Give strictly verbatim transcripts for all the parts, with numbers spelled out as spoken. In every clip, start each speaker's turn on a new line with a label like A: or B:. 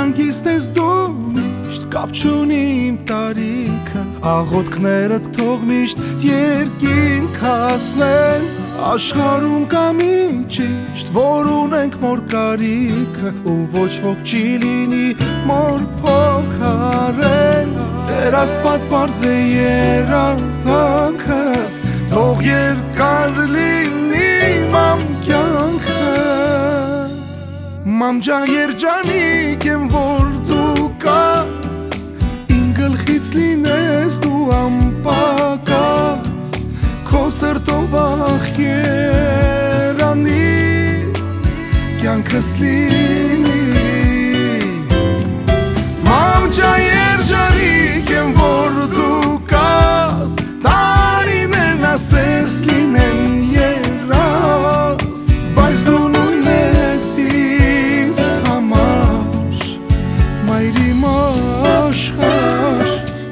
A: հանգիստ ես դու միշտ կապ չունի իմ տարիքը աղոթքներդ թող միշտ երկինք հասնեն աշխարհում կա մի ճիշտ որ ունենք մոր կարիքը ու ոչ ոք չի լինի մոր փոխարեն Տեր Աստված բարձ է երազանքս թող երկար լինի մամ կյանքդ Մամ ջան երջանիկ եմ որ դու կաս իմ գլխից լինես դու անպակաս քո սրտով ախ երանի կյանքս լինի Մամ ջան երջանիկ եմ որ դու կաս տարիներն ասես լինեն երաս բայց դու նույնն ես ինձ համար մայրիմ աշխարհ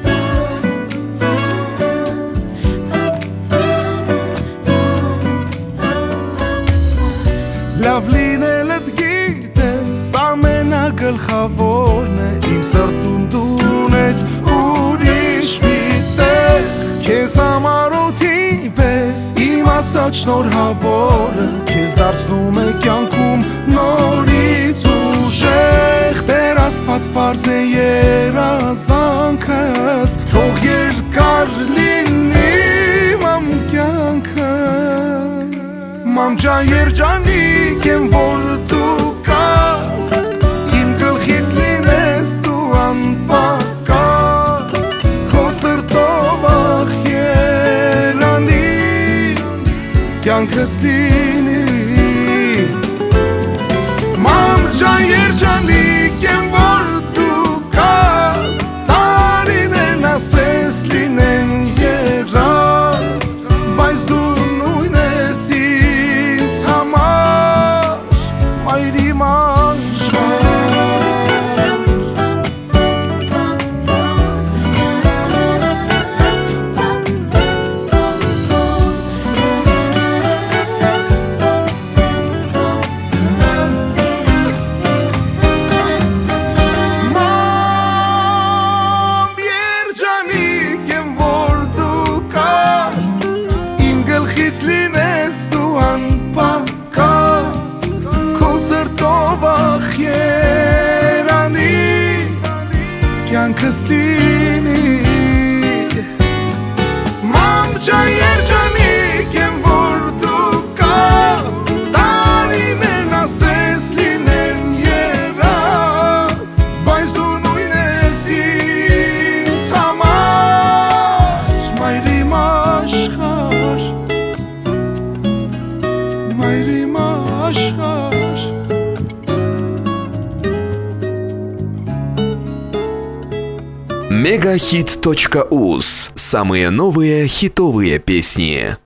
A: Լավ լինելդ գիտես ամենագլխավորն է իմ սրտում դու ունես ուրիշ մի տեղ Քեզ համար օդի պես իմ ասած շնորհավորը Քեզ դարձնում է կյանքում նորից ուժեղ Տեր Աստված պարզ է երազանքս Թող երկար լինի մամ կյանքը Մամ ջան երջանիկ եմ որ դու կաս Իմ գլխից լինես դու անպակաս Քո սրտով ախ երանի կյանքս լինի Մամ ջան երջանիկ եմ որ դու կաս Տարիներն ասես լինեն երաս Բայց դու նույնն ես ինձ համար Մայրիմ լինես դու անպակաս Քո սրտով ախ երանի կյանքս լինի Մամ ջան երջանիկ եմ որ դու կաս Տարիներն ասես լինեն երաս Բայց դու նույնն ես ինձ համար Մայրիմ աշխարհ Մայրիմ աշխարհ
B: мегахит точка уз Самые новые хитовые песни